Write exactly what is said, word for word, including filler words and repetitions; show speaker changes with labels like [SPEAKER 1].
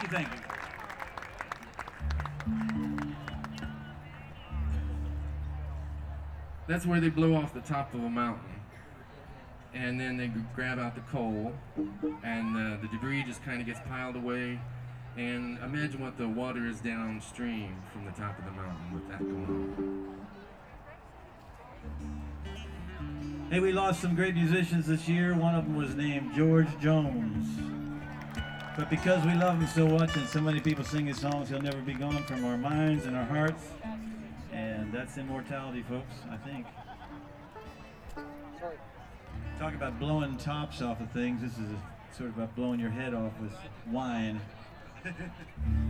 [SPEAKER 1] thank you.
[SPEAKER 2] That's where they blow off the top of a mountain. And then they g- grab out the coal, and uh, the debris just kind of gets piled away. And imagine what the water is downstream from the top of the mountain with that going on.
[SPEAKER 1] Hey, we lost some great musicians this year. One of them was named George Jones. But because we love him so much and so many people sing his songs, he'll never be gone from our minds and our hearts. And that's immortality, folks, I think.
[SPEAKER 3] Sorry.
[SPEAKER 1] Talk about blowing tops off of things. This is a, sort of about blowing your head off with wine.